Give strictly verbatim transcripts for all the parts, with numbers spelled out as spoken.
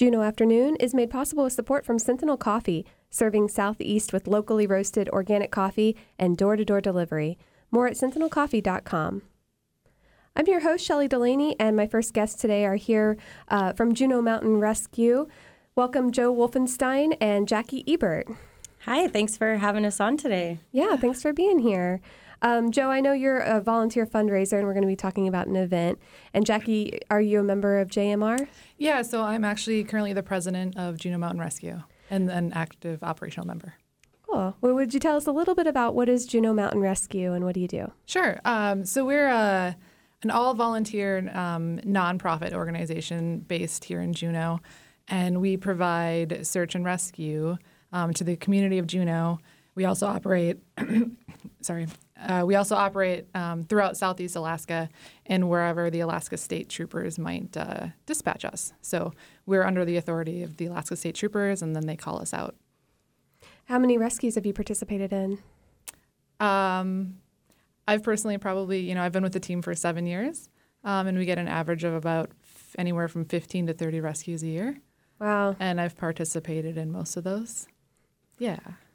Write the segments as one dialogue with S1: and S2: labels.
S1: Juneau Afternoon is made possible with support from Sentinel Coffee, serving Southeast with locally roasted organic coffee and door-to-door delivery. More at sentinel coffee dot com. I'm your host, Shelley Delaney, and my first guests today are here uh, from Juneau Mountain Rescue. Welcome Joe Wolfenstein and Jackie Ebert.
S2: Hi, thanks for having us on today.
S1: Yeah, thanks for being here. Um, Joe, I know you're a volunteer fundraiser, and we're going to be talking about an event. And Jackie, are you a member of J M R?
S3: Yeah, so I'm actually currently the president of Juneau Mountain Rescue and an active operational member.
S1: Cool. Well, would you tell us a little bit about what is Juneau Mountain Rescue and what do you do?
S3: Sure. Um, so we're a, an all-volunteer um, nonprofit organization based here in Juneau, and we provide search and rescue um, to the community of Juneau. We also operate, sorry, uh, we also operate um, throughout Southeast Alaska and wherever the Alaska State Troopers might uh, dispatch us. So we're under the authority of the Alaska State Troopers, and then they call us out.
S1: How many rescues have you participated in?
S3: Um, I've personally probably, you know, I've been with the team for seven years, um, and we get an average of about f- anywhere from fifteen to thirty rescues a year.
S1: Wow.
S3: And I've participated in most of those. Yeah.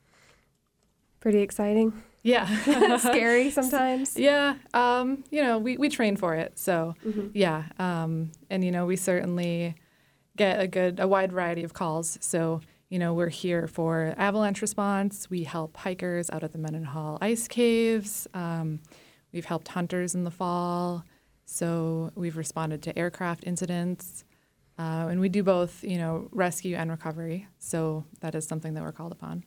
S1: Pretty exciting.
S3: Yeah.
S1: Scary sometimes.
S3: Yeah. Um, you know, we, we train for it. So, mm-hmm. yeah. Um, and, you know, we certainly get a good, a wide variety of calls. So, you know, we're here for avalanche response. We help hikers out at the Mendenhall ice caves. Um, we've helped hunters in the fall. So we've responded to aircraft incidents. Uh, and we do both, you know, rescue and recovery. So that is something that we're called upon.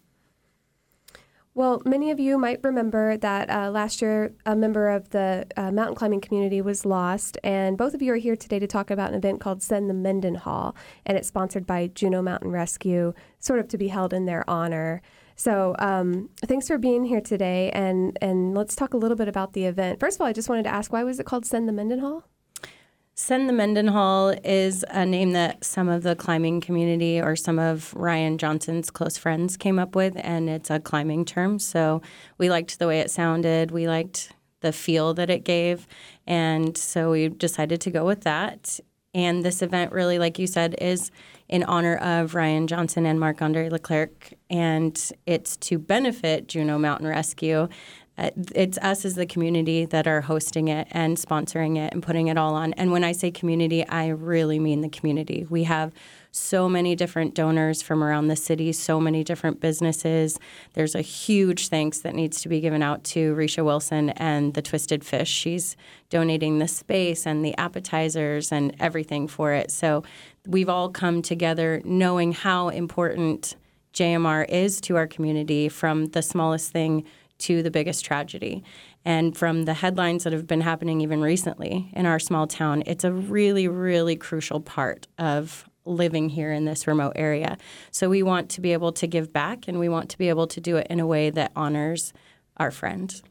S1: Well, many of you might remember that uh, last year a member of the uh, mountain climbing community was lost, and both of you are here today to talk about an event called Send the Mendenhall, and it's sponsored by Juneau Mountain Rescue, sort of to be held in their honor. So um, thanks for being here today, and, and let's talk a little bit about the event. First of all, I just wanted to ask, why was it called Send the Mendenhall?
S2: Send the Mendenhall is a name that some of the climbing community or some of Ryan Johnson's close friends came up with, and it's a climbing term. So we liked the way it sounded. We liked the feel that it gave, and so we decided to go with that. And this event really, like you said, is in honor of Ryan Johnson and Marc-Andre Leclerc, and it's to benefit Juneau Mountain Rescue. Uh, it's us as the community that are hosting it and sponsoring it and putting it all on. And when I say community, I really mean the community. We have so many different donors from around the city, so many different businesses. There's a huge thanks that needs to be given out to Risha Wilson and the Twisted Fish. She's donating the space and the appetizers and everything for it. So we've all come together knowing how important J M R is to our community, from the smallest thing to the biggest tragedy. And from the headlines that have been happening even recently in our small town, it's a really, really crucial part of living here in this remote area. So we want to be able to give back, and we want to be able to do it in a way that honors our friend.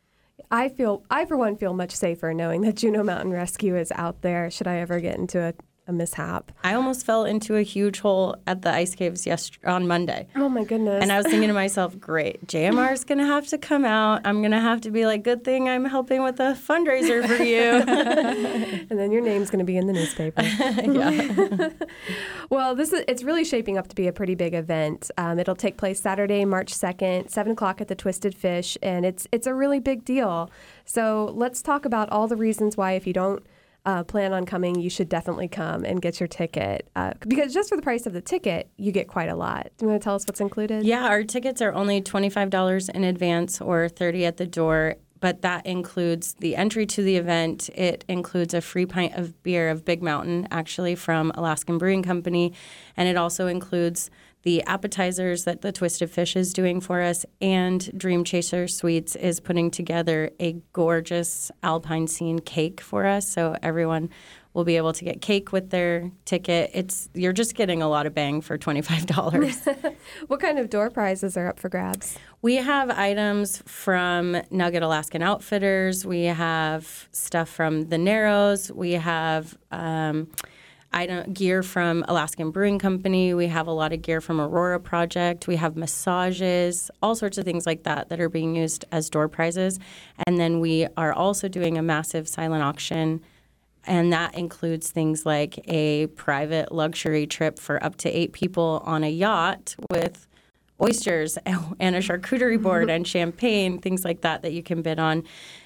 S1: I feel, I for one feel much safer knowing that Juneau Mountain Rescue is out there should I ever get into a a mishap.
S2: I almost fell into a huge hole at the ice caves yesterday, on Monday.
S1: Oh, my goodness.
S2: And I was thinking to myself, great, J M R is going to have to come out. I'm going to have to be like, good thing I'm helping with a fundraiser for you.
S1: And then your name's going to be in the newspaper.
S2: Yeah.
S1: Well, this is it's really shaping up to be a pretty big event. Um, it'll take place Saturday, March second, seven o'clock at the Twisted Fish, and it's it's a really big deal. So let's talk about all the reasons why, if you don't Uh, plan on coming, you should definitely come and get your ticket. Uh, because just for the price of the ticket, you get quite a lot. Do you want to tell us what's included?
S2: Yeah, our tickets are only twenty-five dollars in advance or thirty dollars at the door, but that includes the entry to the event. It includes a free pint of beer of Big Mountain, actually from Alaskan Brewing Company, and it also includes the appetizers that the Twisted Fish is doing for us, and Dream Chaser Sweets is putting together a gorgeous Alpine Scene cake for us, so everyone will be able to get cake with their ticket. It's you're just getting a lot of bang for twenty-five dollars.
S1: What kind of door prizes are up for grabs?
S2: We have items from Nugget Alaskan Outfitters. We have stuff from the Narrows. We have um, item gear from Alaskan Brewing Company. We have a lot of gear from Aurora Project. We have massages, all sorts of things like that that are being used as door prizes. And then we are also doing a massive silent auction And that includes things like a private luxury trip for up to eight people on a yacht with oysters and a charcuterie board and champagne, things like that that you can bid on.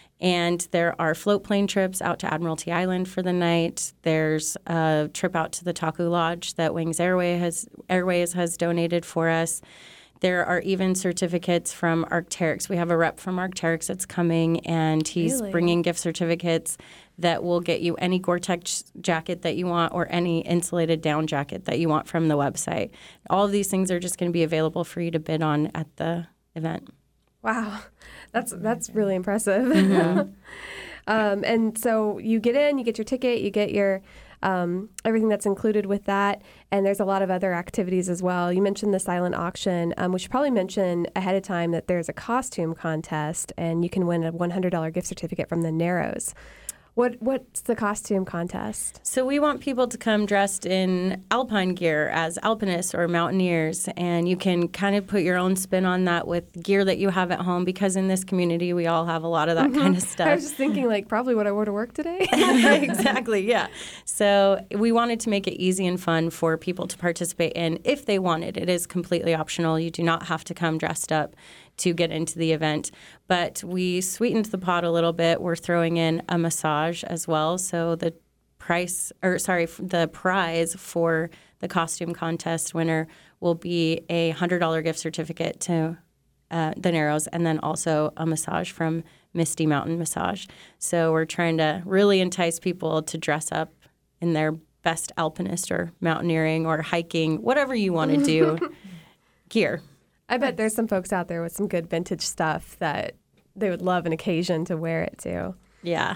S2: And there are float plane trips out to Admiralty Island for the night. There's a trip out to the Taku Lodge that Wings Airway has, Airways has donated for us. There are even certificates from Arc'teryx. We have a rep from Arc'teryx that's coming, and he's
S1: Really?
S2: bringing gift certificates that will get you any Gore-Tex jacket that you want or any insulated down jacket that you want from the website. All of these things are just going to be available for you to bid on at the event.
S1: Wow, that's that's really impressive. Mm-hmm. um, and so you get in, you get your ticket, you get your um, everything that's included with that, and there's a lot of other activities as well. You mentioned the silent auction. Um, we should probably mention ahead of time that there's a costume contest, and you can win a one hundred dollars gift certificate from the Narrows. What What's the costume contest?
S2: So we want people to come dressed in alpine gear as alpinists or mountaineers, and you can kind of put your own spin on that with gear that you have at home, because in this community we all have a lot of that mm-hmm. kind of stuff.
S1: I was just thinking, like, probably what I wore to work today.
S2: Exactly, yeah. So we wanted to make it easy and fun for people to participate in if they wanted. It is completely optional. You do not have to come dressed up to get into the event. But we sweetened the pot a little bit. We're throwing in a massage as well. So the price, or sorry, the prize for the costume contest winner will be a one hundred dollars gift certificate to uh, the Narrows, and then also a massage from Misty Mountain Massage. So we're trying to really entice people to dress up in their best alpinist or mountaineering or hiking, whatever you want to do, gear.
S1: I bet there's some folks out there with some good vintage stuff that they would love an occasion to wear it to.
S2: Yeah.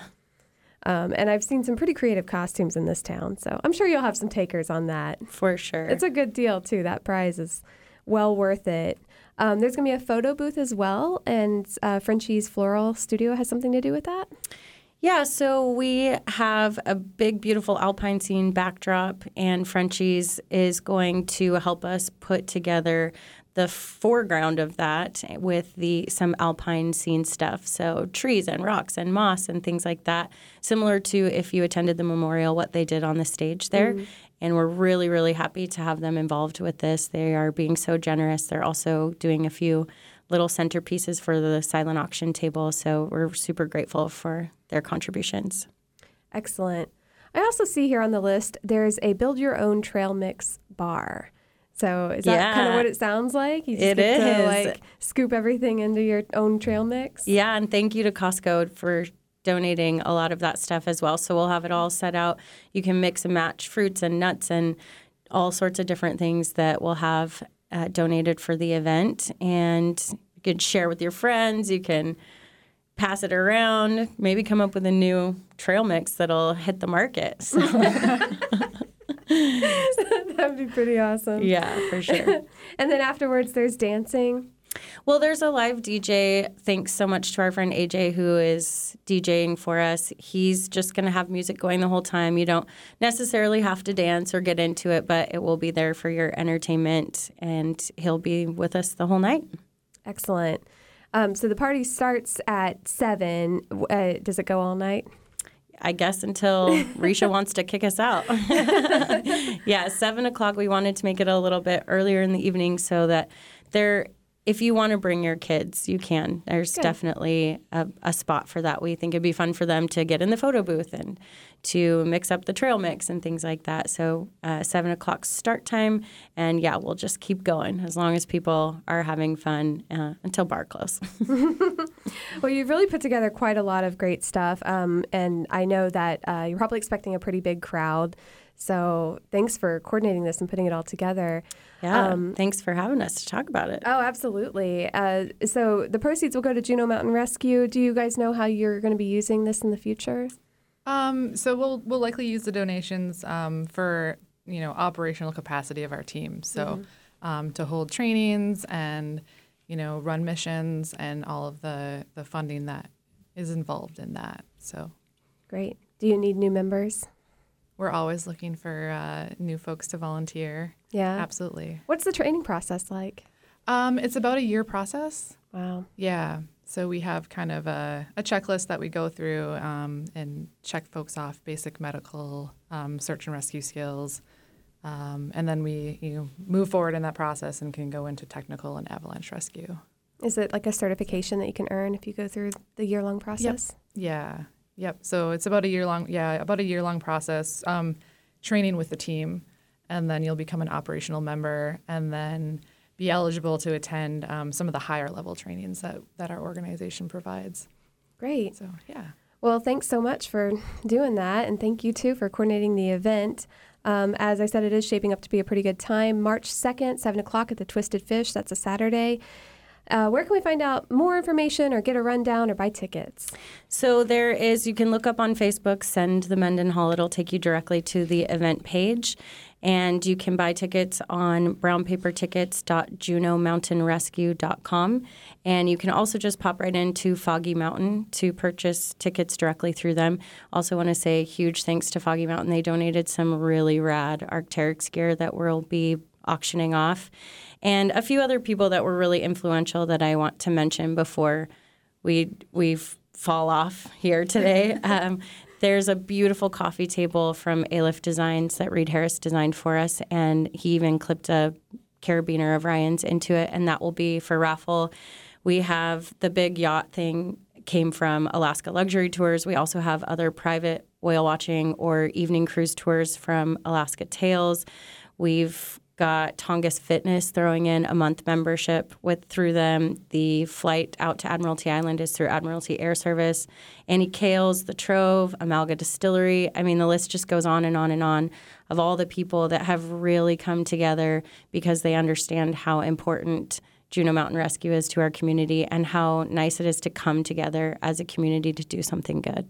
S1: Um, and I've seen some pretty creative costumes in this town, so I'm sure you'll have some takers on that.
S2: For sure.
S1: It's a good deal, too. That prize is well worth it. Um, there's going to be a photo booth as well, and uh, Frenchie's Floral Studio has something to do with that?
S2: Yeah, so we have a big, beautiful alpine scene backdrop, and Frenchie's is going to help us put together the foreground of that with the some alpine scene stuff. So trees and rocks and moss and things like that, similar to if you attended the memorial, what they did on the stage there. Mm. And we're really, really happy to have them involved with this. They are being so generous. They're also doing a few little centerpieces for the silent auction table. So we're super grateful for their contributions.
S1: Excellent. I also see here on the list, there's a Build Your Own Trail Mix bar. So is that
S2: yeah.
S1: kind of what it sounds like? You just
S2: it
S1: get
S2: is.
S1: to like scoop everything into your own trail mix?
S2: Yeah, and thank you to Costco for donating a lot of that stuff as well. So we'll have it all set out. You can mix and match fruits and nuts and all sorts of different things that we'll have uh, donated for the event. And you can share with your friends. You can pass it around, maybe come up with a new trail mix that'll hit the market. So.
S1: That'd be pretty awesome.
S2: Yeah, for sure.
S1: And then afterwards, there's dancing.
S2: Well, there's a live D J. Thanks so much to our friend A J who is DJing for us. He's just going to have music going the whole time. You don't necessarily have to dance or get into it, but it will be there for your entertainment, and he'll be with us the whole night.
S1: Excellent. Um, so the party starts at seven. Uh, does it go all night?
S2: I guess until Risha wants to kick us out. Yeah, seven o'clock. We wanted to make it a little bit earlier in the evening so that there, if you want to bring your kids, you can. There's Good. definitely a, a spot for that. We think it'd be fun for them to get in the photo booth and to mix up the trail mix and things like that. So uh, seven o'clock start time, and yeah, we'll just keep going as long as people are having fun uh, until bar close.
S1: Well, you've really put together quite a lot of great stuff, um, and I know that uh, you're probably expecting a pretty big crowd. So thanks for coordinating this and putting it all together.
S2: Yeah, um, thanks for having us to talk about it.
S1: Oh, absolutely. Uh, so the proceeds will go to Juneau Mountain Rescue. Do you guys know how you're going to be using this in the future?
S3: Um, so we'll we'll likely use the donations um, for you know operational capacity of our team. So mm-hmm. um, to hold trainings and you know run missions and all of the the funding that is involved in that. So
S1: great. Do you need new members?
S3: We're always looking for uh, new folks to volunteer.
S1: Yeah,
S3: absolutely.
S1: What's the training process like?
S3: Um, it's about a year process.
S1: Wow.
S3: Yeah. So we have kind of a, a checklist that we go through um, and check folks off basic medical, um, search and rescue skills. Um, and then we you know, move forward in that process and can go into technical and avalanche rescue.
S1: Is it like a certification that you can earn if you go through the year-long process?
S3: Yep. Yeah. Yep. So it's about a year-long, yeah, about a year-long process, um, training with the team, and then you'll become an operational member, and then be eligible to attend um, some of the higher level trainings that, that our organization provides.
S1: Great.
S3: So, yeah.
S1: Well, thanks so much for doing that, and thank you, too, for coordinating the event. Um, as I said, it is shaping up to be a pretty good time. March second, seven o'clock at the Twisted Fish. That's a Saturday. Uh, where can we find out more information or get a rundown or buy tickets?
S2: So there is, you can look up on Facebook, Send the Mendenhall. It'll take you directly to the event page. And you can buy tickets on brown paper tickets dot juneau mountain rescue dot com. And you can also just pop right into Foggy Mountain to purchase tickets directly through them. Also want to say huge thanks to Foggy Mountain. They donated some really rad Arc'teryx gear that we'll be auctioning off. And a few other people that were really influential that I want to mention before we we fall off here today. um, There's a beautiful coffee table from Aleph Designs that Reed Harris designed for us, and he even clipped a carabiner of Ryan's into it, and that will be for raffle. We have the big yacht thing came from Alaska Luxury Tours. We also have other private whale watching or evening cruise tours from Alaska Tales. We've got Tongass Fitness throwing in a month membership with through them. The flight out to Admiralty Island is through Admiralty Air Service. Annie Kales, The Trove, Amalga Distillery. I mean, the list just goes on and on and on of all the people that have really come together because they understand how important Juneau Mountain Rescue is to our community and how nice it is to come together as a community to do something good.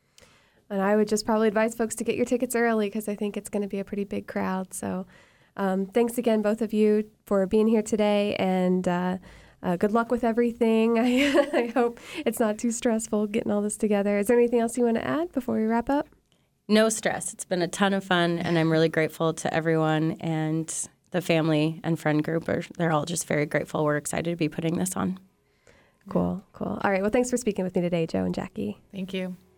S1: And I would just probably advise folks to get your tickets early because I think it's going to be a pretty big crowd. So um, thanks again, both of you, for being here today, and uh, uh, good luck with everything. I, I hope it's not too stressful getting all this together. Is there anything else you want to add before we wrap up?
S2: No stress. It's been a ton of fun, and I'm really grateful to everyone, and the family and friend group. Are, they're all just very grateful. We're excited to be putting this on.
S1: Cool, cool. All right. Well, thanks for speaking with me today, Joe and Jackie.
S3: Thank you.